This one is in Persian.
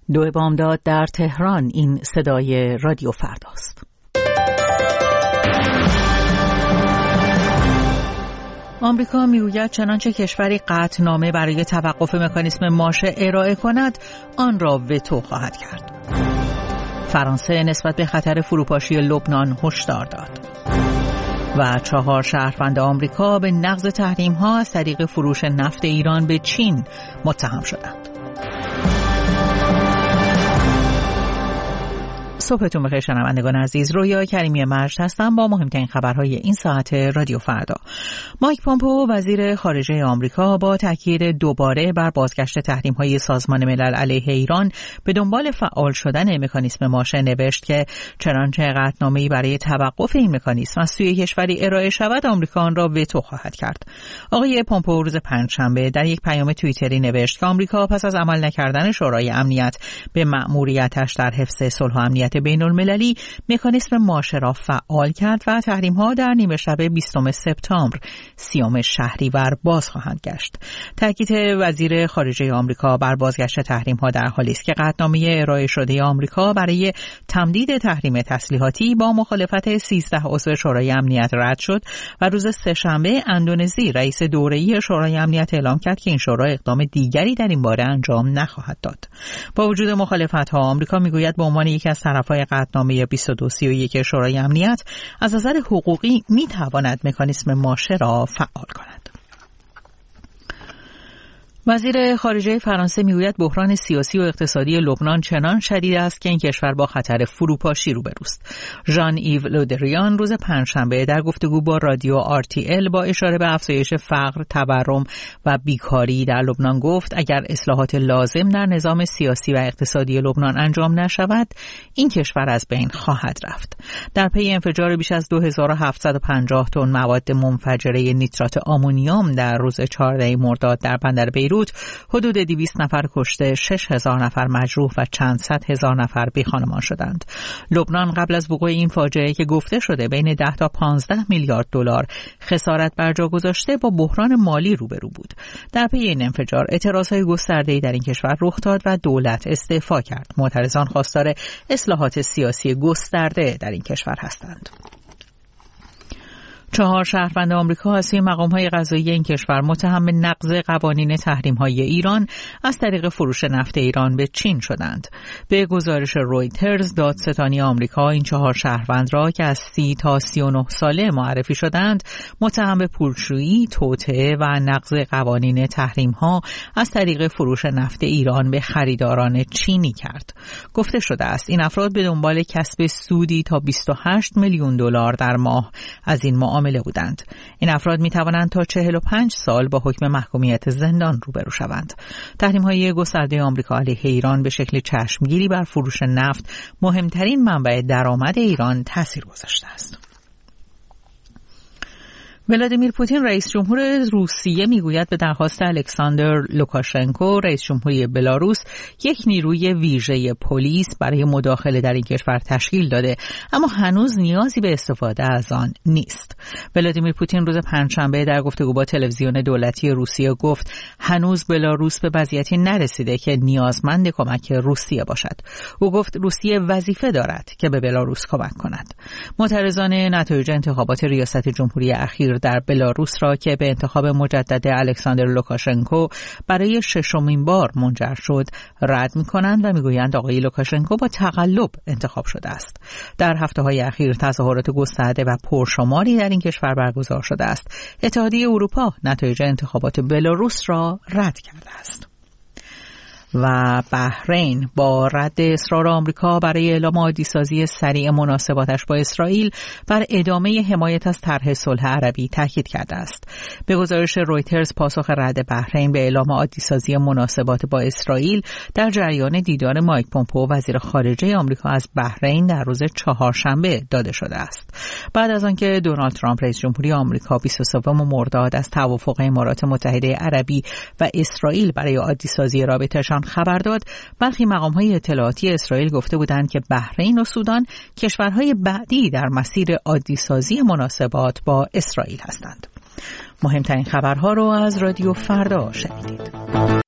دو بامداد در تهران. این صدای رادیو فرداست. آمریکا میگوید چنانچه کشوری قطعنامه برای توقف مکانیسم ماشه ارائه کند آن را وتو خواهد کرد. فرانسه نسبت به خطر فروپاشی لبنان هشدار داد. و 4 شهروند آمریکا به نقض تحریم‌ها از طریق فروش نفت ایران به چین متهم شدند. صبحتون بخیر شنوندگان عزیز، رویا کریمی مجد هستم با مهمترین خبرهای این ساعت رادیو فردا. مایک پومپئو وزیر خارجه آمریکا با تاکید دوباره بر بازگشت تحریم‌های سازمان ملل علیه ایران به دنبال فعال شدن مکانیسم ماشه نوشت که چنانچه قطعنامه‌ای برای توقف این مکانیسم از سوی کشوری ارائه شود آمریکا آن را وتو خواهد کرد. آقای پومپئو روز پنجشنبه در یک پیام توییتری نوشت که آمریکا پس از عمل نکردن شورای امنیت به مأموریتش در حفظ صلح و امنیت بین المللی مکانیسم ماشه را فعال کرد و تحریم‌ها در نیمه شب 20 سپتامبر 30 شهریور باز خواهند گشت. تاکید وزیر خارجه آمریکا بر بازگشت تحریم‌ها در حالی است که قطعنامه ارائه شده آمریکا برای تمدید تحریم تسلیحاتی با مخالفت 13 عضو شورای امنیت رد شد و روز سه‌شنبه اندونزی رئیس دوره‌ای شورای امنیت اعلام کرد که این شورا اقدام دیگری در این باره انجام نخواهد داد. با وجود مخالفت‌ها آمریکا میگوید به عنوان یکی از طرف‌های قطعنامه 2231 شورای امنیت از نظر حقوقی می‌تواند مکانیسم ماشه را فعال کند. وزیر خارجه فرانسه میگوید بحران سیاسی و اقتصادی لبنان چنان شدید است که این کشور با خطر فروپاشی روبروست. ژان ایو لودریان روز پنجشنبه در گفتگو با رادیو RTL با اشاره به افزایش فقر، تورم و بیکاری در لبنان گفت اگر اصلاحات لازم در نظام سیاسی و اقتصادی لبنان انجام نشود این کشور از بین خواهد رفت. در پی انفجار بیش از 2750 تن مواد منفجره نیترات آمونیوم در روز 14 مرداد در بندر بیروت حدود 200 نفر کشته، 6000 نفر مجروح و چند صد هزار نفر بی‌خانمان شدند. لبنان قبل از وقوع این فاجعه که گفته شده بین 10 تا 15 میلیارد دلار خسارت بر جا گذاشته با بحران مالی روبرو بود. در پی این انفجار اعتراضهای گسترده‌ای در این کشور رخ داد و دولت استعفا کرد. معترضان خواستار اصلاحات سیاسی گسترده در این کشور هستند. 4 شهروند آمریکا از سوی مقام‌های قضایی این کشور متهم به نقض قوانین تحریم‌های ایران از طریق فروش نفت ایران به چین شدند. به گزارش رویترز دادستانی آمریکا این 4 شهروند را که از 30 تا 39 ساله معرفی شدند متهم به پولشویی، توطئه و نقض قوانین تحریم‌ها از طریق فروش نفت ایران به خریداران چینی کرد. گفته شده است این افراد به دنبال کسب سودی تا 28 میلیون دلار در ماه از این معامله بودند. این افراد می توانند تا 45 سال با حکم محکومیت زندان روبرو شوند. تحریم‌های گسترده آمریکا علیه ایران به شکل چشمگیری بر فروش نفت، مهمترین منبع درآمد ایران، تاثیر گذاشته است. ولادیمیر پوتین رئیس جمهور روسیه میگوید به درخواست الکساندر لوکاشنکو رئیس جمهوری بلاروس یک نیروی ویژه پلیس برای مداخله در این کشور تشکیل داده اما هنوز نیازی به استفاده از آن نیست. ولادیمیر پوتین روز پنجشنبه در گفتگو با تلویزیون دولتی روسیه گفت هنوز بلاروس به وضعیتی نرسیده که نیازمند کمک روسیه باشد. او گفت روسیه وظیفه دارد که به بلاروس کمک کند. معترضان نتایج انتخابات ریاست جمهوری اخیر در بلاروس را که به انتخاب مجدد الکساندر لوکاشنکو برای 6مین بار منجر شد رد می‌کنند و می‌گویند آقای لوکاشنکو با تقلب انتخاب شده است. در هفته‌های اخیر تظاهرات گسترده و پرشماری در این کشور برگزار شده است. اتحادیه اروپا نتایج انتخابات بلاروس را رد کرده است. و بحرین با رد اصرار آمریکا برای اعلام عادی‌سازی سریع مناسباتش با اسرائیل بر ادامه حمایت از طرح صلح عربی تاکید کرده است. به گزارش رویترز پاسخ رد بحرین به اعلام عادی‌سازی مناسبات با اسرائیل در جریان دیدار مایک پومپئو وزیر خارجه آمریکا از بحرین در روز چهارشنبه داده شده است. بعد از آنکه دونالد ترامپ رئیس جمهوری آمریکا 23 مرداد از توافق امارات متحده عربی و اسرائیل برای عادی‌سازی رابطه‌شان خبر داد، برخی مقام‌های اطلاعاتی اسرائیل گفته بودند که بحرین و سودان کشورهای بعدی در مسیر عادی‌سازی مناسبات با اسرائیل هستند. مهمترین خبرها رو از رادیو فردا شنیدید.